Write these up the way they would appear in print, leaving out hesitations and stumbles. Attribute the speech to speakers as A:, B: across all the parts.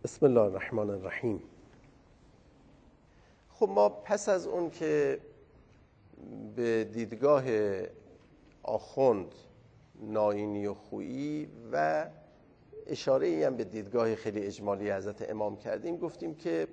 A: بسم الله الرحمن الرحیم. خب ما پس از اون که به دیدگاه آخوند ناینی و خویی و اشاره ای هم به دیدگاه خیلی اجمالی حضرت امام کردیم، گفتیم که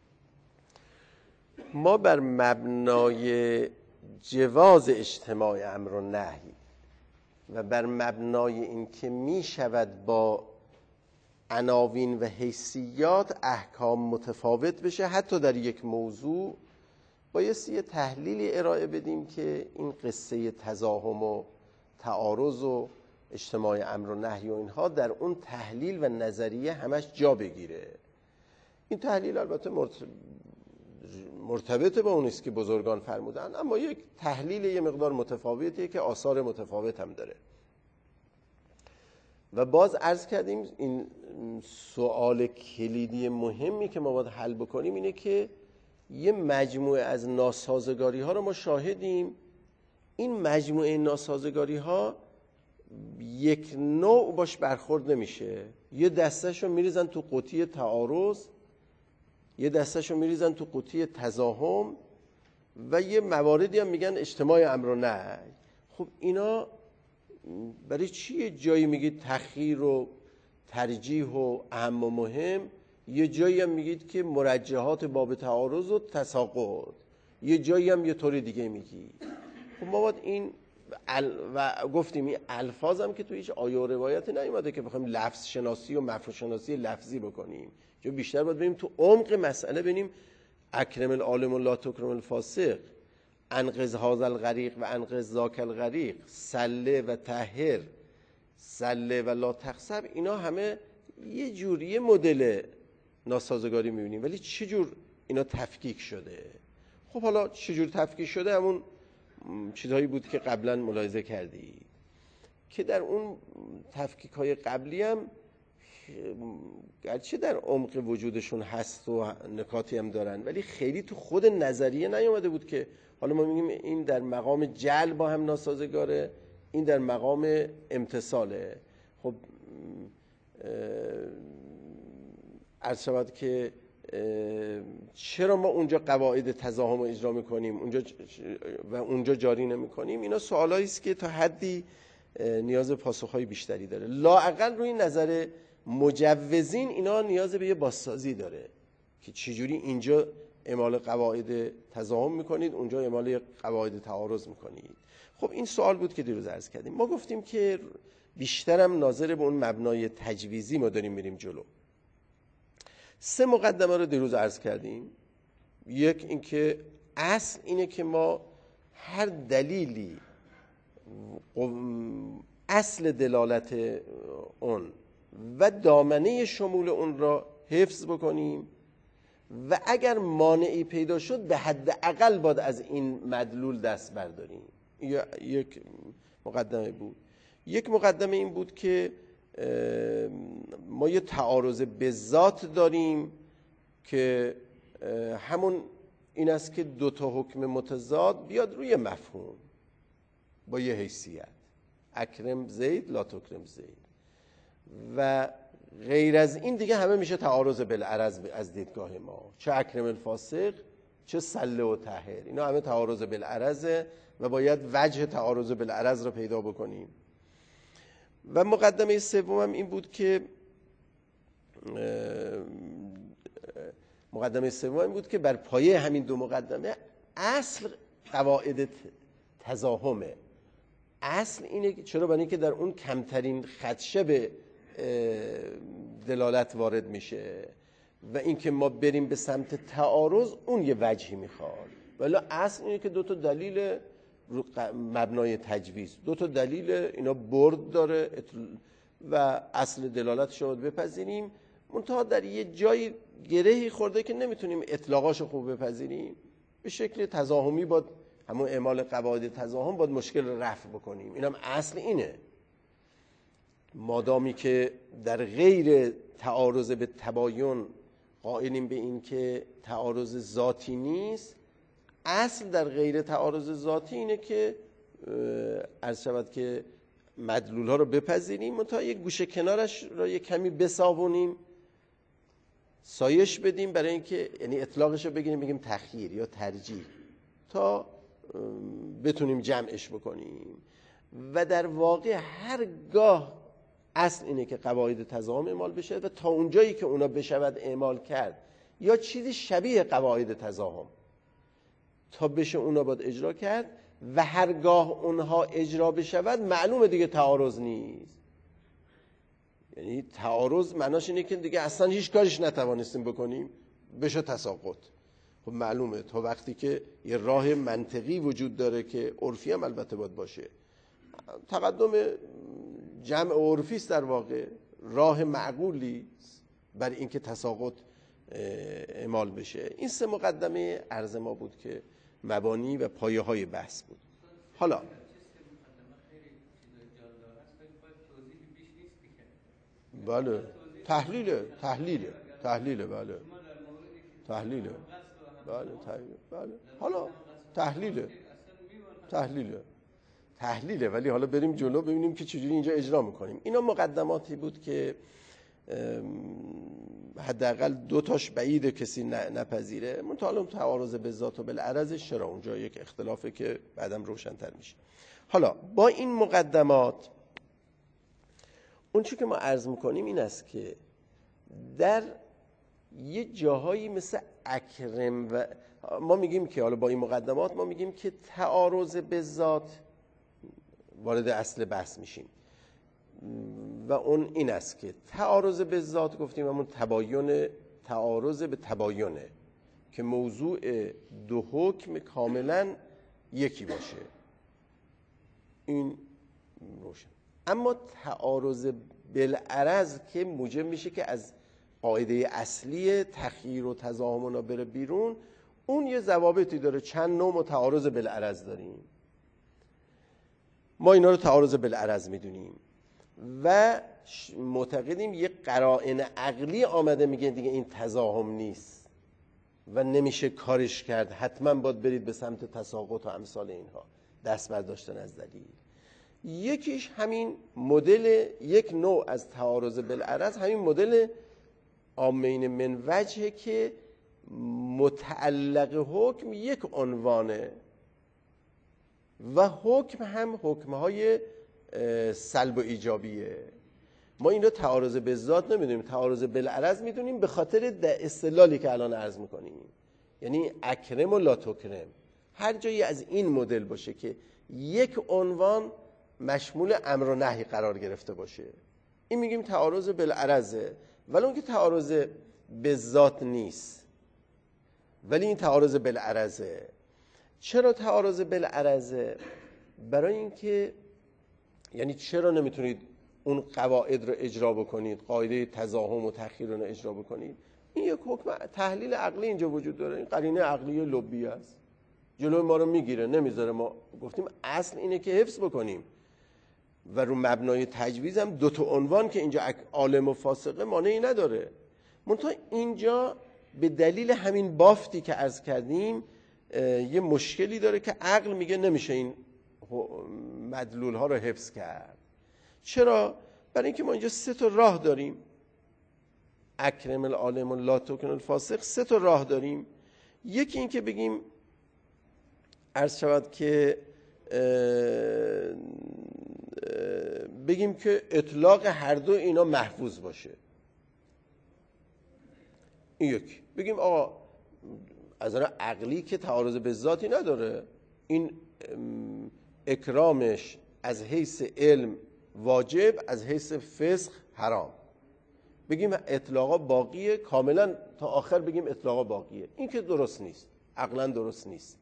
A: ما بر مبنای جواز اجتماع امر و نهی و بر مبنای این که می شود با عناوین و حیثیات احکام متفاوت بشه حتی در یک موضوع، بایستی یه تحلیلی ارائه بدیم که این قصه تزاحم و تعارض و اجتماع امر و نهی و اینها در اون تحلیل و نظریه همش جا بگیره. این تحلیل البته مرتبط با اون است که بزرگان فرمودن، اما یک تحلیل یه مقدار متفاوتیه که آثار متفاوت هم داره. و باز عرض کردیم این سوال کلیدی مهمی که ما باید حل بکنیم اینه که یه مجموعه از ناسازگاری ها رو ما شاهدیم. این مجموعه ناسازگاری ها یک نوع باش برخورد نمیشه، یه دسته‌شو میریزن تو قوطی تعارض، یه دسته‌شو میریزن تو قوطی تزاحم و یه مواردی هم میگن اجتماع امر و نهی. خب اینا برای چی یه جایی میگید تخییر و ترجیح و اهم و مهم، یه جایی هم میگید که مرجحات باب تعارض و تساقط، یه جایی هم یه طور دیگه میگید؟ خب ما باید این و گفتیم این الفاظ هم که توی هیچ آیه و روایتی نیومده که بخوایم لفظ شناسی و مفهوم شناسی لفظی بکنیم، جو بیشتر باید بریم تو عمق مسئله، ببینیم اکرم العالم و لا تکرم الفاسق، انقذ هذا الغریق و انقذ ذاک الغریق، سله و طهر، سله و لا تخسب، اینا همه یه جوری مدل ناسازگاری میبینیم، ولی چه جور اینا تفکیک شده؟ خب حالا چه جور تفکیک شده؟ همون چیزهایی بود که قبلا ملاحظه کردی که در اون تفکیک های قبلی هم گرچه در عمق وجودشون هست و نکاتی هم دارن، ولی خیلی تو خود نظریه نیومده بود که حالا ما میگیم این در مقام جعل با هم ناسازگاره، این در مقام امتصاله. خب عرض شود که چرا ما اونجا قواعد تزاحم رو اجرا میکنیم و اونجا جاری نمیکنیم؟ اینا سوالایی است که تا حدی نیاز پاسخهای بیشتری داره. لااقل روی نظر مجوزین اینا نیاز به یه بازسازی داره که چجوری اینجا اعمال قواعد تزاحم میکنید، اونجا اعمال قواعد تعارض میکنید. خب این سوال بود که دیروز عرض کردیم. ما گفتیم که بیشترم ناظر به اون مبنای تجویزی ما داریم میریم جلو. 3 مقدمه رو دیروز عرض کردیم. یک اینکه اصل اینه که ما هر دلیلی اصل دلالت اون و دامنه شمول اون را حفظ بکنیم و اگر مانعی پیدا شد به حداقل باید از این مدلول دست برداریم. یک مقدمه بود. یک مقدمه این بود که ما یه تعارض به ذات داریم که همون این است که 2 تا حکم متضاد بیاد روی مفهوم با یه حیثیت، اکرم زید لا تکرم زید، و غیر از این دیگه همه میشه تعارض بالعرض از دیدگاه ما، چه اکرم الفاسق چه سله و طهر، اینا همه تعارض بالعرضه و باید وجه تعارض بالعرض رو پیدا بکنیم. و مقدمه سومم این بود که بر پایه همین 2 مقدمه اصل قواعد تزاحمه. اصل اینه که چرا؟ برای اینکه در اون کمترین خدشه به دلالت وارد میشه و اینکه ما بریم به سمت تعارض اون یه وجهی میخواد. ولی اصل اینه که 2 تا دلیل رو مبنای تجویز، 2 تا دلیل اینا برد داره و اصل دلالتش رو بپذیریم، منتها در یه جای گرهی خورده که نمیتونیم اطلاقاشو خوب بپذیریم، به شکل تزاحمی باید همون اعمال قواعد تزاحم باید مشکل رو رفع بکنیم. اینم اصل اینه. مادامی که در غیر تعارض به تباین قائلیم به این که تعارض ذاتی نیست، اصل در غیر تعارض ذاتی اینه که عرض شود که مدلول ها رو بپذیریم، منتها یک گوشه کنارش رو یک کمی بساونیم سایش بدیم برای اینکه یعنی اطلاقش رو بگیریم بگیم تخییر یا ترجیح تا بتونیم جمعش بکنیم. و در واقع هرگاه اصل اینه که قواعد تضاهم اعمال بشه و تا اونجایی که اونا بشود اعمال کرد یا چیزی شبیه قواعد تضاهم تا بشه اونا باید اجرا کرد و هرگاه اونها اجرا بشود معلومه دیگه تعارض نیست. یعنی تعارض معناش اینه که دیگه اصلا هیچ کارش نتوانستیم بکنیم بشه تساقط. خب معلومه تا وقتی که یه راه منطقی وجود داره که عرفی هم البته باید باشه، تقدم جمع عرفی است در واقع، راه معقولی برای اینکه تساقط اعمال بشه. این سه مقدمه عرض ما بود که مبانی و پایه های بحث بود. حالا بله تحلیله بله حالا تحلیله ولی حالا بریم جلو ببینیم که چجوری اینجا اجرا میکنیم. اینا مقدماتی بود که حداقل دو تاش بعیده کسی نپذیره. منتها تعارض بالذات و بالعرض چرا اونجا یک اختلافه که بعدم روشن‌تر میشه. حالا با این مقدمات اون چی که ما عرض میکنیم این است که در یه جاهایی مثل اکرم و ما میگیم که حالا با این مقدمات ما میگیم که تعارض بالذات وارد اصل بحث میشیم و اون این است که تعارض بالذات گفتیم همون تباین، تعارض به تباینه که موضوع دو حکم کاملا یکی باشه، این روشن. اما تعارض بالعرض که موجب میشه که از قاعده اصلی تخییر و تضاهم بره بیرون، اون یه ضوابطی داره. چند نوع تعارض بالعرض داریم، ما اینا رو تعارض بالعرض میدونیم و معتقدیم یه قرائن عقلی آمده میگه دیگه این تضاهم نیست و نمیشه کارش کرد، حتما باید برید به سمت تساقط و امثال اینها، دست برداشتن از دلیل. یکیش همین مدل، یک نوع از تعارض بالعرض همین مدل عامین من وجهه که متعلق حکم یک عنوانه و حکم هم حکمهای سلب و ایجابیه. ما این رو تعارض بالذات نمیدونیم، تعارض بالعرض میدونیم به خاطر استدلالی که الان عرض میکنیم. یعنی اکرم و لا تکرم، هر جایی از این مدل باشه که یک عنوان مشمول امر و نهی قرار گرفته باشه، این میگیم تعارض بالعرضه، ولی اون که تعارض بالذات نیست، ولی این تعارض بالعرضه. چرا تعارض بالعرضه؟ برای اینکه یعنی چرا نمیتونید اون قواعد رو اجرا بکنید، قاعده تضاهم و تخییر رو اجرا بکنید؟ این یک حکم تحلیل عقلی اینجا وجود داره، این قرینه عقلی لبی است، جلوی ما رو میگیره، نمیذاره. ما گفتیم اصل اینه که حفظ بکنیم و رو مبنای تجویز هم دو تا عنوان که اینجا عالم و فاسقه مانعی نداره. منتها اینجا به دلیل همین بافتی که عرض کردیم یه مشکلی داره که عقل میگه نمیشه این مدلول ها رو حفظ کرد. چرا؟ برای اینکه ما اینجا سه تا راه داریم، اکرم العالم و لا تکن الفاسق، سه تا راه داریم. یکی این که بگیم عرض شود که بگیم که اطلاق هر دو اینا محفوظ باشه. این یکی. بگیم آقا از نظر عقلی که تعارض بالذاتی نداره، این اکرامش از حیث علم واجب، از حیث فسق حرام. بگیم اطلاقا باقیه، کاملا تا آخر بگیم اطلاقا باقیه. این که درست نیست، عقلا درست نیست.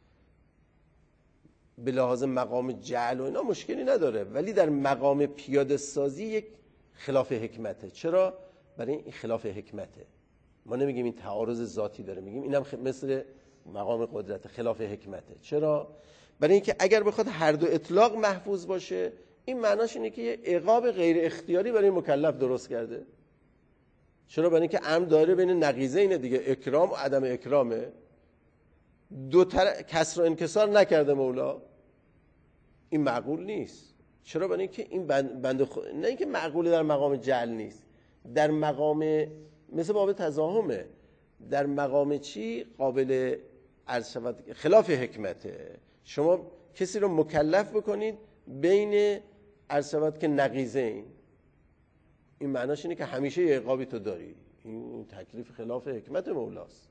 A: به لحاظ مقام جعل و اینا مشکلی نداره، ولی در مقام پیاده سازی یک خلاف حکمته. چرا؟ برای این خلاف حکمته. ما نمیگیم این تعارض ذاتی داره، میگیم اینم مثل مقام قدرت، خلاف حکمته. چرا؟ برای اینکه اگر بخواد هر دو اطلاق محفوظ باشه، این معناش اینه که یه عقاب غیر اختیاری برای مکلف درست کرده. چرا؟ برای اینکه امر داره بین نقیضین دیگه، اکرام و عدم اکرامه. دو کسر و انکسار نکرده مولا، این معقول نیست. چرا؟ برای اینکه این نه اینکه معقوله در مقام جعل نیست، در مقام مثل باب تضاهمه. در مقام چی قابل عرض شود خلاف حکمته. شما کسی رو مکلف بکنید بین عرض شود که نقیضین، این معناش اینه که همیشه یه عقابی تو داری. این تکلیف خلاف حکمت مولاست.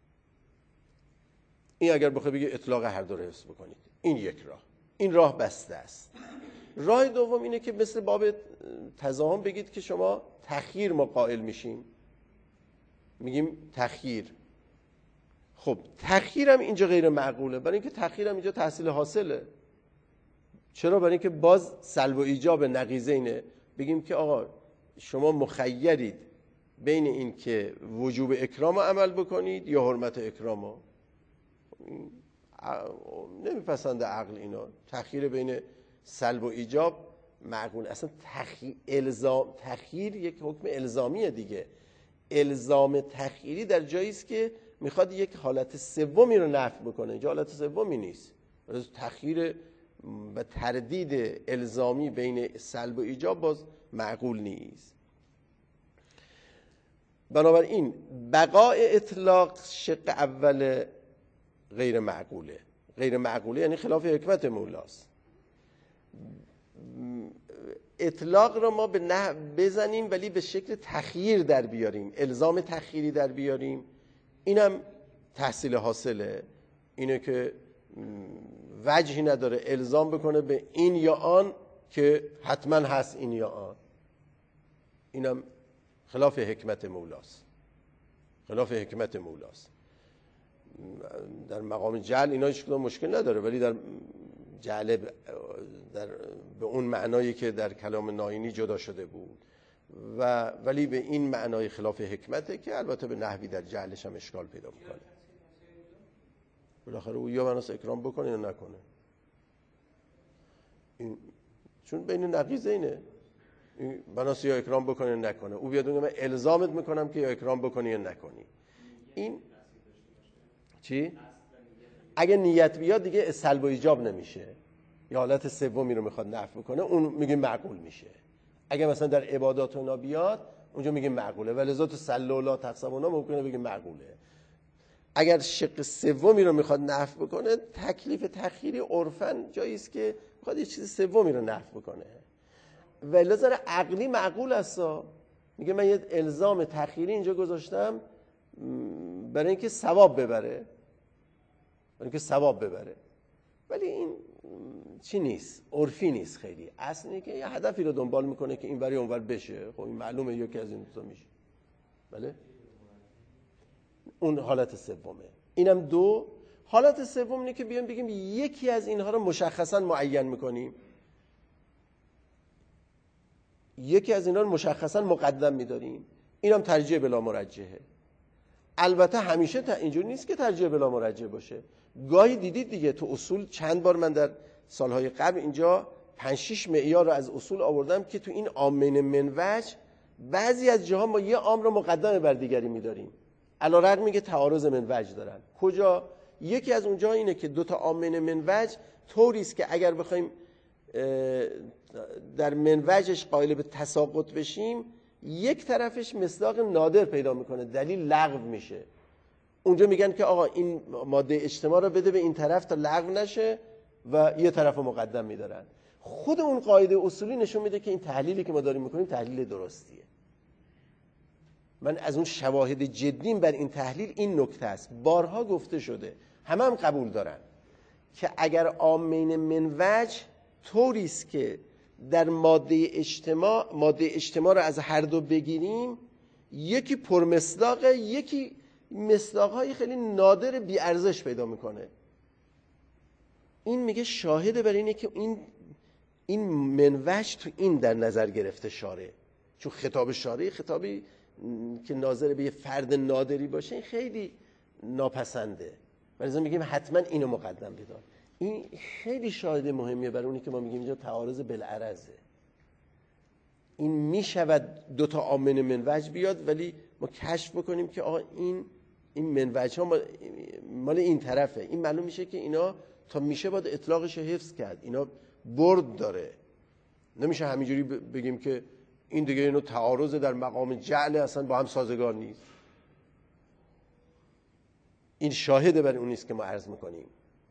A: این اگر بخوای بگی اطلاق هر دو رو حفظ بکنید، این یک راه، این راه بسته است. راه دوم اینه که مثل باب تضاهم بگید که شما تخییر ما قائل میشیم، میگیم تخییر. خب تخییرم اینجا غیر معقوله، برای اینکه تخییرم اینجا تحصیل حاصله. چرا؟ برای اینکه باز سلب و ایجاب نقیضینه. بگیم که آقا شما مخیرید بین این که وجوب اکرام عمل بکنید یا حرمت اکرام. نمیپسنده عقل اینا. تخییر بین سلب و ایجاب معقول. اصلا تخییر یک حکم الزامیه دیگه. الزام تخییری در جایی است که میخواد یک حالت سومی رو نفی بکنه. اینجا حالت سومی نیست. تخییر و تردید الزامی بین سلب و ایجاب باز معقول نیست. بنابراین بقای اطلاق شق اول غیر معقوله. غیر معقوله یعنی خلاف حکمت مولاست. اطلاق رو ما به نه بزنیم ولی به شکل تخییر در بیاریم، الزام تخییری در بیاریم، اینم تحصیل حاصله. اینه که وجهی نداره الزام بکنه به این یا آن که حتما هست این یا آن. اینم خلاف حکمت مولاست. خلاف حکمت مولاست. در مقام جعل اینا هیچ کدوم مشکل نداره، ولی در جعل به اون معنایی که در کلام ناینی جدا شده بود ولی به این معنای خلاف حکمته که البته به نحوی در جعلش هم اشکال پیدا میکنه. بالاخره او یا مناس اکرام بکنه یا نکنه. چون بین نقیضینه، مناس یا اکرام بکنه یا نکنه. او بیاد من الزامت میکنم که یا اکرام بکنی یا نکنی. این چی؟ اگه نیت بیاد دیگه سلب و ایجاب نمیشه، یا حالت سومی رو میخواد نفی کنه، اون میگه معقول میشه. اگه مثلا در عبادات اونا بیاد اونجا میگه معقوله، ولذا تو صلوا لا تحسبونا ممکنه بگه معقوله. اگر شق سومی رو میخواد نفی بکنه، تکلیف تخییری عرفاً جایی است که میخواد یه چیز سومی رو نفی بکنه. ولذا عقلی معقول است. میگه من یه الزام تخییری اینجا گذاشتم برای اینکه ثواب ببره، ولی این چی نیست، عرفی نیست. خیلی اصل اینه که یه هدفی رو دنبال میکنه که این وری اونور بشه. خب این معلومه یکی از این دو میشه. بله، اون حالت سومه. اینم دو. حالت سوم اینه که بیایم بگیم یکی از اینها رو مشخصا معین میکنیم، یکی از اینها رو مشخصا مقدم میداریم. اینم ترجیح بلا مرجحه. البته همیشه اینجوری نیست که ترجیح بلا مرجح باشه. گاهی دیدید دیگه تو اصول چند بار من در سالهای قبل اینجا 5-6 معیار رو از اصول آوردم که تو این عامین من وجه بعضی از جاها ما یه عام رو مقدم بر دیگری می‌داریم، علی الرغم که تعارض من وجه دارن. کجا؟ یکی از اونجا اینه که دو تا عامین من وجه طوری است که اگر بخوایم در من وجهش قائل به تساقط بشیم، یک طرفش مصداق نادر پیدا میکنه، دلیل لغو میشه. اونجا میگن که آقا این ماده اجتماع رو بده به این طرف تا لغو نشه و یه طرف رو مقدم میدارن. خود اون قاعده اصولی نشون میده که این تحلیلی که ما داریم میکنیم تحلیل درستیه. من از اون شواهد جدیم بر این تحلیل این نکته است. بارها گفته شده، همه هم قبول دارن که اگر عامین من وجه طوری است که در ماده اجتماع رو از هر دو بگیریم، یکی پرمصداقه، یکی مصداقهای خیلی نادر بی ارزش پیدا میکنه. این میگه شاهده بر اینه که این من وجه تو این در نظر گرفته شارع. چون خطاب شارع خطابی که ناظر به یه فرد نادری باشه این خیلی ناپسنده، ولی میگیم حتما اینو مقدم بدار. این خیلی شاهد مهمیه برای اونی که ما میگیم اینجا تعارض بالعرضه. این میشود دو تا عامل من وجه بیاد ولی ما کشف بکنیم که آقا این من وجه ها مال این طرفه. این معلوم میشه که اینا تا میشه باید اطلاقش حفظ کرد. اینا برد داره. نمیشه همینجوری بگیم که این دیگه اینو تعارض در مقام جعل، اصلا با هم سازگار نیست. این شاهد بر اون نیست که ما عرض میکنیم.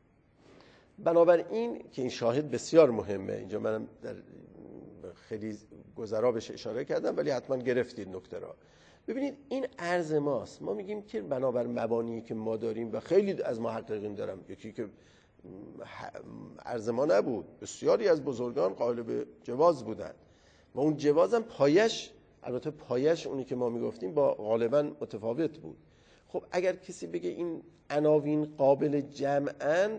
A: بنابراین که این شاهد بسیار مهمه، اینجا منم در خیلی گذرا بهش اشاره کردم ولی حتما گرفتید نکته را. ببینید این عرض ماست. ما میگیم که بنابر مبانی که ما داریم و خیلی از محققین دارم، یکی که عرض ما نبود، بسیاری از بزرگان قائل به جواز بودند و اون جواز هم پایش، البته پایش اونی که ما میگفتیم با غالبا متفاوت بود. خب اگر کسی بگه این عناوین قابل جمعن،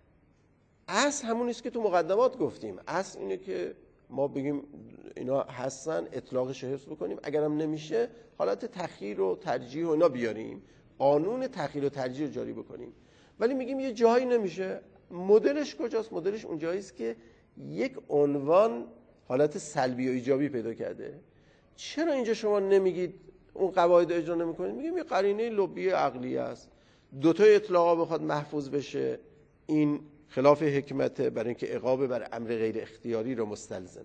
A: اصل همون نیست که تو مقدمات گفتیم. اصل اینه که ما بگیم اینا هستن، اطلاقش حفظ بکنیم، اگرم نمیشه حالت تخییر و ترجیح و اینا بیاریم، قانون تخییر و ترجیح رو جاری بکنیم. ولی میگیم یه جایی نمیشه، مدلش کجاست؟ مدلش اون جایی است که یک عنوان حالت سلبی و ایجابی پیدا کرده. چرا اینجا شما نمیگید اون قواعد اجرا نمیکنید؟ میگیم یه قرینه لبی عقلی است، دوتا اطلاقا بخواد محفوظ بشه، این خلاف حکمته برای اینکه عقاب بر امر غیر اختیاری رو مستلزمه.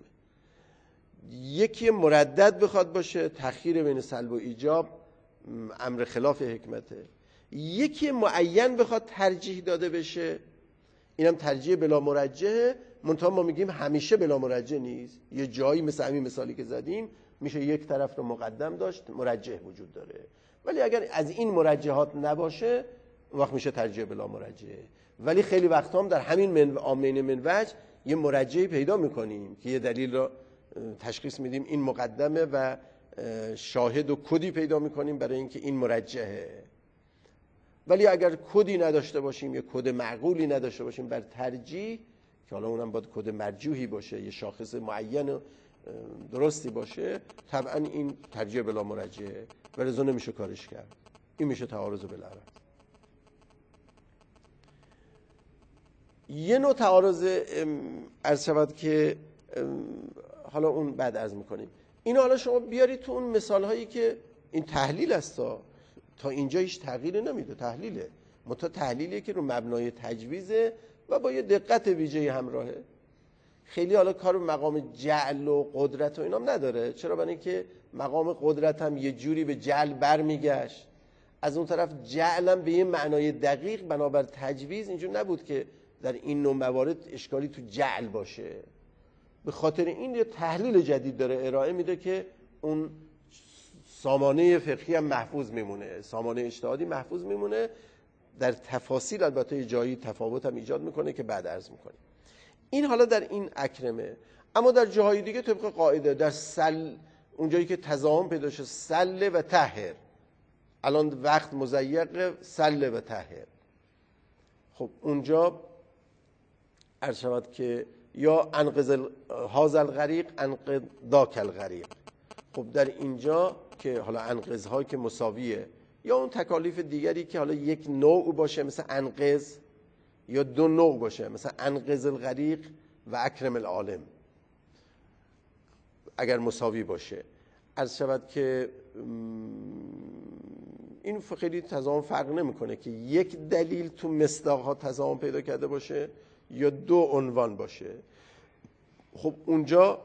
A: یکی مردد بخواد باشه، تخییر بین سلب و ایجاب امر خلاف حکمته. یکی معین بخواد ترجیح داده بشه، اینم ترجیح بلا مرجحه، منتها ما میگیم همیشه بلا مرجح نیست. یه جایی مثل همین مثالی که زدیم میشه یک طرف رو مقدم داشت، مرجح وجود داره، ولی اگر از این مرجحات نباشه اون وقت میشه ترجیح بلا مرجحه. ولی خیلی وقت هم در همین آمین من وجه یه مرجحی پیدا میکنیم که یه دلیل رو تشخیص میدیم این مقدمه و شاهد و کدی پیدا میکنیم برای اینکه این مرجحه. ولی اگر کدی نداشته باشیم، یه کد معقولی نداشته باشیم بر ترجیح، که حالا اونم باید کد مرجوحی باشه، یه شاخص معین و درستی باشه، طبعا این ترجیح بلا مرجحه و لذا نمیشه کارش کرد. این میشه تعارض بالعرض. یه نوع تعارض عرض شود که حالا اون بعد عرض میکنیم. اینو حالا شما بیارید تو اون مثال هایی که این تحلیل است، تا اینجا هیچ تغییری نمیده، تحلیله، منتها تحلیلیه که رو مبنای تجویزه و با یه دقت ویژه‌ای همراهه. خیلی حالا کار به مقام جعل و قدرت و اینام نداره. چرا؟ برای اینکه مقام قدرت هم یه جوری به جعل برمیگشت، از اون طرف جعل هم به یه معنای دقیق بنابر تجویز اینجور نبود که در این نوع موارد اشکالی تو جعل باشه. به خاطر این یه تحلیل جدید داره ارائه میده که اون سامانه فقهی هم محفوظ میمونه، سامانه اجتهادی محفوظ میمونه. در تفاصیل البته جایی تفاوت هم ایجاد میکنه که بعد عرض میکنیم. این حالا در این اکرمه. اما در جاهای دیگه طبق قاعده در اونجایی که تضاهم پیدا شه، سل و طهر، الان وقت مضیق، سل و طهر، خب اونجا عرض شود که یا انقذ هذا الغریق انقذ ذاک الغریق. خب در اینجا که حالا انقذها که مساویه، یا اون تکالیف دیگری که حالا یک نوع باشه مثل انقذ، یا دو نوع باشه مثل انقذ الغریق و اکرم العالم، اگر مساوی باشه عرض شود که این خیلی تضاهم فرق نمیکنه که یک دلیل تو مصداقها تضاهم پیدا کرده باشه یا دو عنوان باشه. خب اونجا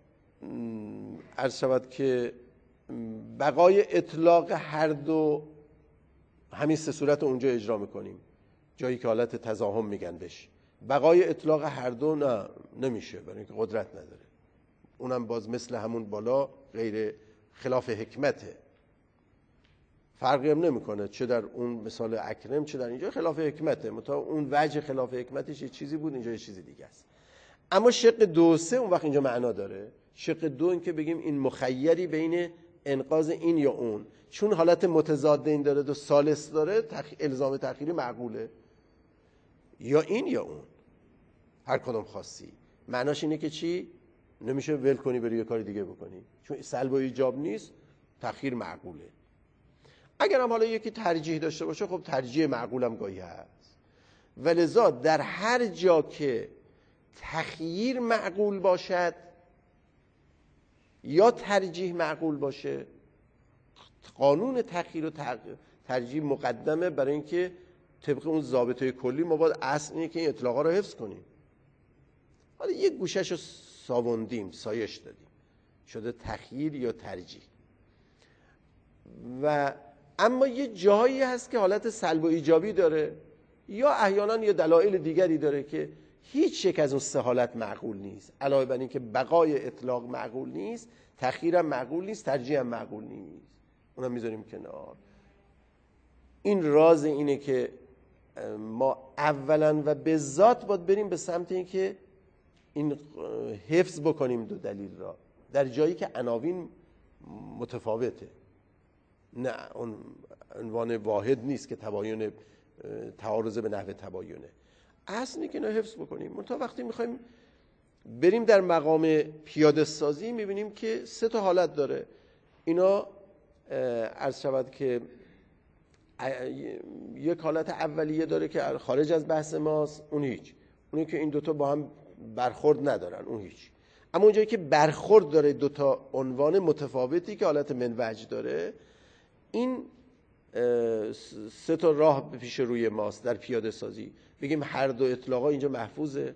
A: عرض شود که بقای اطلاق هر دو همین سه صورت اونجا اجرا میکنیم، جایی که حالت تضاهم میگن بهش. بقای اطلاق هر دو نه، نمیشه، برای اینکه قدرت نداره. اونم باز مثل همون بالا غیر خلاف حکمته، فرقی هم نمیکنه چه در اون مثال اکرم چه در اینجا خلاف حکمته، منتها اون وجه خلاف حکمتش یه چیزی بود، اینجا یه چیزی دیگه است. اما شق 2 3 اون وقت اینجا معنا داره. شق 2 این که بگیم این مخیری بین انقاذ این یا اون، چون حالت متضادین داره، دو ثالث داره، الزام تأخیری معقوله، یا این یا اون، هر کدوم خاصی. معناش اینه که چی؟ نمیشه ول کنی بری یه کار دیگه بکنی، چون سلب و ایجاب نیست، تأخیر معقوله. اگر هم حالا یکی ترجیح داشته باشه، خب ترجیح معقول هم گاهی هست. ولذا در هر جا که تخییر معقول باشد یا ترجیح معقول باشه، قانون تخییر و ترجیح مقدمه، برای اینکه طبق اون ضابطه کلی ما باید اصل اینه که این اطلاقا رو حفظ کنیم. حالا یک گوشش رو ساوندیم، سایش دادیم، شده تخییر یا ترجیح. و اما یه جایی هست که حالت سلب و ایجابی داره، یا احیانا یه دلایل دیگری داره که هیچ یک از اون سه حالت معقول نیست. علاوه بر این که بقای اطلاق معقول نیست، تخییرم معقول نیست، ترجیح هم معقول نیست. اونم میذاریم کنار. این راز اینه که ما اولا و به ذات باید بریم به سمت این که این حفظ بکنیم دو دلیل را در جایی که عناوین متفاوته. نه اون عنوان واحد نیست که تباین تعارض به نحو تباینه. اصل اینه که اینا حفظ بکنیم. منتها وقتی میخوایم بریم در مقام پیاده سازی میبینیم که سه تا حالت داره. اینا عرض شود که یک حالت اولیه داره که خارج از بحث ماست، اون هیچ. اونی که این دوتا با هم برخورد ندارن، اون هیچ. اما اونجایی که برخورد داره دوتا عنوان متفاوتی که حالت منوج داره، این سه تا راه پیش روی ماست در پیاده سازی. بگیم هر دو اطلاقا اینجا محفوظه.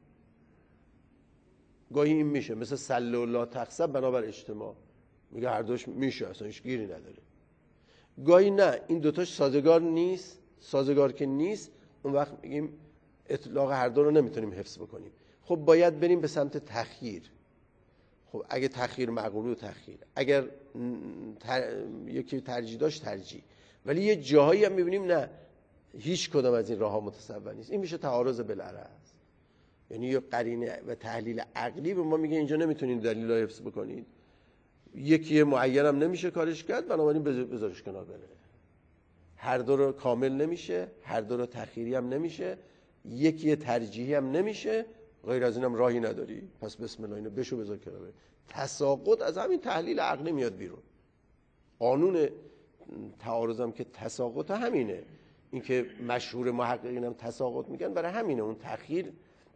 A: گاهی این میشه، مثل سل و لا تخسب بنابر اجتماع، میگه هر دوش میشه، اصلا هیچ گیری نداره. گاهی نه، این دوتاش سازگار نیست. سازگار که نیست، اون وقت میگیم اطلاق هر دو رو نمیتونیم حفظ بکنیم. خب باید بریم به سمت تخییر. خب اگه تخییر معقول و تخییر، اگر یکی ترجیح داشت ترجیح، ولی یه جاهایی هم میبینیم نه، هیچ کدام از این راه‌ها متصور نیست. این میشه تعارض بالعرض. یعنی یه قرینه و تحلیل عقلی به ما میگه اینجا نمیتونین دلیل رو حفظ بکنید. یکی معین هم نمیشه کارش کرد، بنابراین بذارش کنار بره. هر دو رو کامل نمیشه، هر دو رو تخییری هم نمیشه، یکی ترجیحی هم نمیشه، غیر از اینم راهی نداری. پس بسم الله اینو بشو بذار کنار بره. تساقط از همین تحلیل عقلی میاد بیرون. قانون تعارضم که تساقط همینه. این که مشهور محققین هم تساقط میگن برای همینه. اون تخییر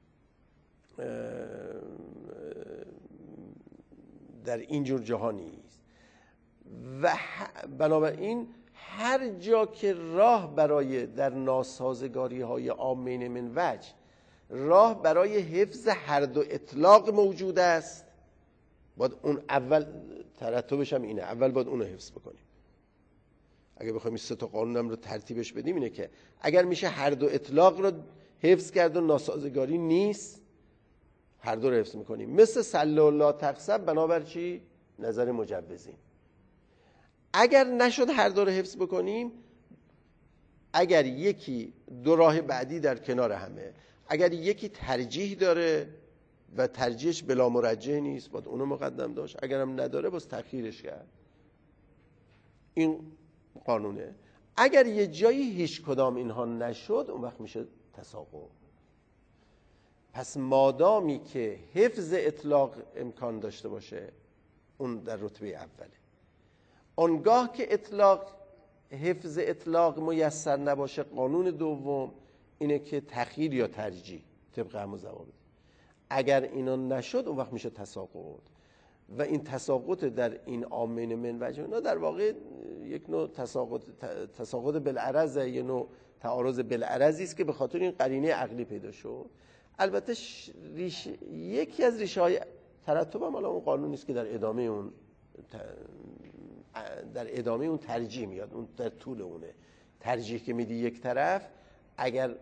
A: در اینجور جهان نیست. و بنابراین هر جا که راه برای در ناسازگاری های عامین من وجه راه برای حفظ هر دو اطلاق موجود است، باید اون اول ترتبش هم اینه، اول باید اونو حفظ بکنیم. اگه بخوایم این سه تا قانونم رو ترتیبش بدیم اینه که اگر میشه هر دو اطلاق رو حفظ کرد و ناسازگاری نیست، هر دو رو حفظ میکنیم. مثل سل و لا تخسب بنابر چی؟ نظر مجوزین. اگر نشد هر دو رو حفظ بکنیم، اگر یکی دو راه بعدی در کنار همه، اگر یکی ترجیح داره و ترجیحش بلا مرجح نیست، باید اونو مقدم داشت. اگرم نداره باز تأخیرش کرد. این قانونه. اگر یه جایی هیچ کدام اینها نشد، اون وقت میشه تساقط. پس مادامی که حفظ اطلاق امکان داشته باشه، اون در رتبه اوله. آنگاه که حفظ اطلاق میسر نباشه، قانون دوم اینه که تخییر یا ترجیح طبق همون ضوابط. اگر اینا نشد، اون وقت میشه تساقط. و این تساقط در این عامین من وجه اینا در واقع یک نوع تساقط بالعرض، یک نوع تعارض بالعرضی است که به خاطر این قرینه عقلی پیدا شد. البته یکی از ریشه های ترتب هم اون قانونی است که در ادامه اون ترجیح میاد. اون در طول اونه ترجیح که میدی یک طرف، اگر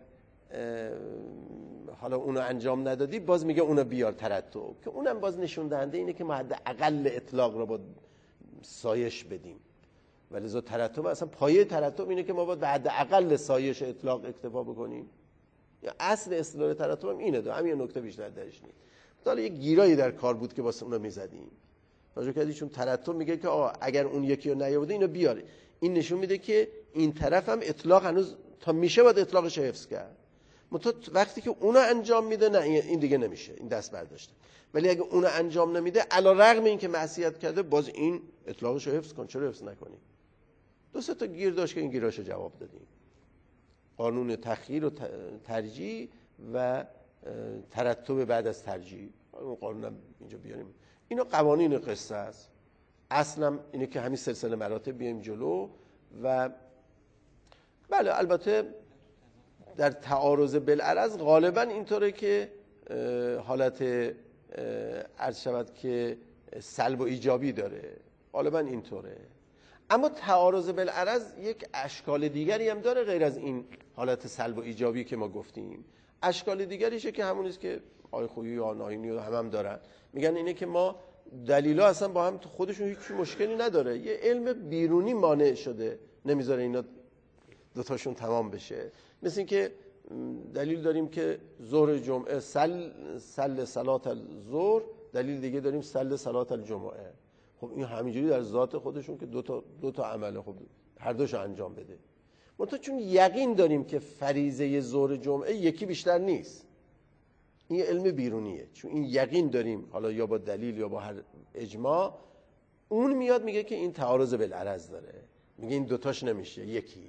A: حالا اونو انجام ندادی باز میگه اونو بیار ترتب، که اونم باز نشون دهنده اینه که ما حداقل اطلاق رو باید سایش بدیم. ولذا ترتب اصلا پایه ترتب اینه که ما باید به حداقل سایش اطلاق اکتفا بکنیم. یا اصل استدلال ترتب هم اینه. همین نکته بیشتر درش نیست. حالا یه گیرایی در کار بود که واسه اونو میزدیم. راجع کردی چون ترتب میگه که اگر اون یکی رو نیاورده اینو بیاره. این نشون میده که این طرف هم اطلاق هنوز تا میشه باید اطلاقش حفظ کرد. وقتی که اونو انجام میده نه، این دیگه نمیشه، این دست برداشته. ولی اگه اونو انجام نمیده، علی رغم این که معصیت کرده، باز این اطلاقش رو حفظ کن. چرا حفظ نکنی؟ دو سه تا گیر داشت که این گیراشو جواب دادیم. قانون تخییر و ترجیح و ترتب بعد از ترجیح. اون قانونم اینجا بیاریم. اینا قوانین قصه است. اصلا اینه که همین سلسله مراتب بیایم جلو. و بله البته در تعارض بالعرض غالبا اینطوره که حالت عرض شود که سلب و ایجابی داره، غالبا اینطوره. اما تعارض بالعرض یک اشکال دیگری هم داره غیر از این حالت سلب و ایجابی که ما گفتیم. اشکال دیگریشه که همونیست که آقای خویی یا ناینی هم دارن، میگن اینه که ما دلیلا اصلا با هم خودشون هیچ مشکلی نداره، یه علم بیرونی مانع شده نمیذاره اینا دوتاشون تمام بشه. مثل این که دلیل داریم که ظهر جمعه سل صلات الظهر، دلیل دیگه داریم سل صلات الجمعه. خب این همینجوری در ذات خودشون که دو تا عمله، خب هر دوشو انجام بده. منتها چون یقین داریم که فریضه ظهر جمعه یکی بیشتر نیست، این علم بیرونیه، چون این یقین داریم حالا یا با دلیل یا با هر اجماع، اون میاد میگه که این تعارض بالعرض داره، میگه این دوتاش نمیشه یکی.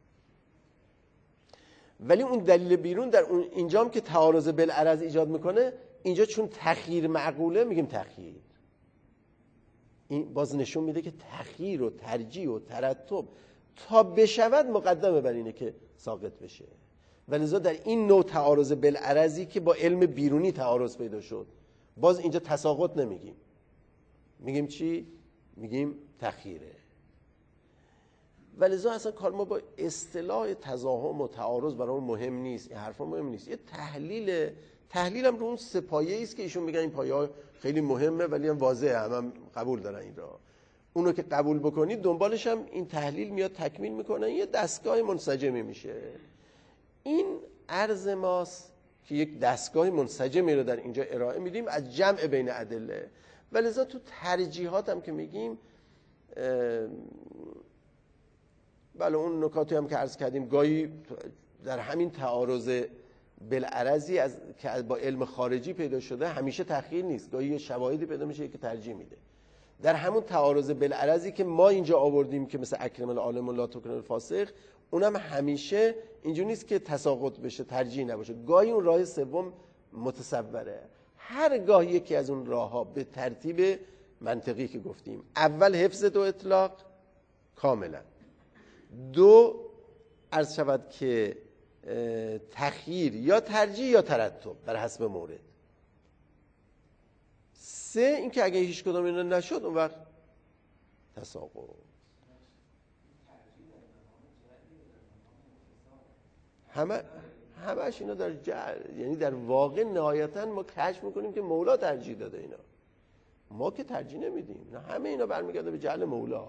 A: ولی اون دلیل بیرون در اون اینجام که تعارض بالعرض ایجاد میکنه، اینجا چون تخییر معقوله میگیم تخییر. این باز نشون میده که تخییر و ترجیح و ترتب تا بشود مقدمه بر اینه که ساقط بشه. ولذا در این نوع تعارض بالعرضی که با علم بیرونی تعارض پیدا شد، باز اینجا تساقط نمیگیم، میگیم چی؟ میگیم تخییره. ولذا اصلا کار ما با اصطلاح تزاحم و تعارض برامون مهم نیست، این حرفا مهم نیست. یه تحلیلم رو اون سه پایه‌ای است که ایشون میگن این پایه‌ها خیلی مهمه ولی هم واضحه، هم قبول دارن این را. اونو که قبول بکنید دنبالش هم این تحلیل میاد تکمیل میکنه، یه دستگاه منسجمی میشه. این عرض ماست که یک دستگاه منسجمی رو در اینجا ارائه میدیم از جمع بین ادله. ولذا تو ترجیحات هم که میگیم، بله اون نکاتی هم که عرض کردیم گاهی در همین تعارض بالعرضی که با علم خارجی پیدا شده همیشه تخییر نیست، گاهی یه شواهدی پیدا میشه که ترجیح میده. در همون تعارض بالعرضی که ما اینجا آوردیم که مثل اکرم العالم و لا تکرم الفاسق، اونم همیشه اینجوری نیست که تساقط بشه، ترجیح نباشه، گاهی اون راه سوم متصوره. هر گاهی یکی از اون راهها به ترتیب منطقی که گفتیم، اول حفظ دو اطلاق کاملا، دو عرض شود که تخییر یا ترجیح یا ترتب بر حسب مورد، سه این که اگه هیچ کدام اینا نشد اون وقت تساقط. همش اینا در یعنی در واقع نهایتا ما کشف میکنیم که مولا ترجیح داده اینا، ما که ترجیح نمیدیم، نه همه اینا برمیگرده به جعل مولا.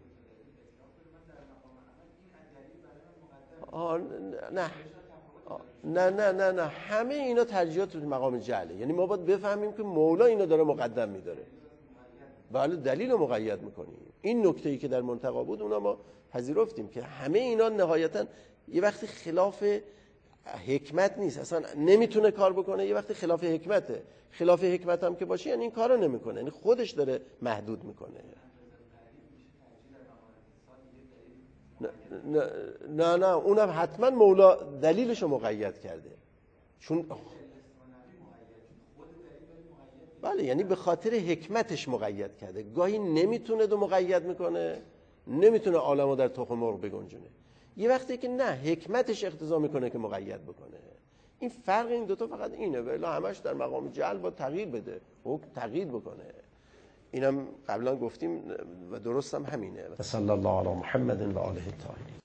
A: نه همه اینا ترجیحات تو مقام جعله، یعنی ما باید بفهمیم که مولا اینا داره مقدم میداره، بله دلیل رو مقید میکنیم. این نکته‌ای که در منتقا بود اونا ما پذیرفتیم که همه اینا نهایتا یه وقتی خلاف حکمت نیست، اصلا نمیتونه کار بکنه، یه وقتی خلاف حکمته. خلاف حکمت هم که باشه یعنی این کارو نمیکنه، یعنی خودش داره محدود میکنه. نه اونم حتما مولا دلیلشو مقید کرده، چون بله یعنی به خاطر حکمتش مقید کرده. گاهی نمیتونه دو مقید میکنه، نمیتونه عالمو در تخم مرغ بگنجونه، یه وقتی که نه حکمتش اقتضا میکنه که مقید بکنه. این فرق این دوتا فقط اینه، ولی همش در مقام جعل با تغییر بده، حکم تغییر بکنه. اینم قبلا گفتیم و درست هم همینه. صلی الله علی محمد و آله الطاهرین.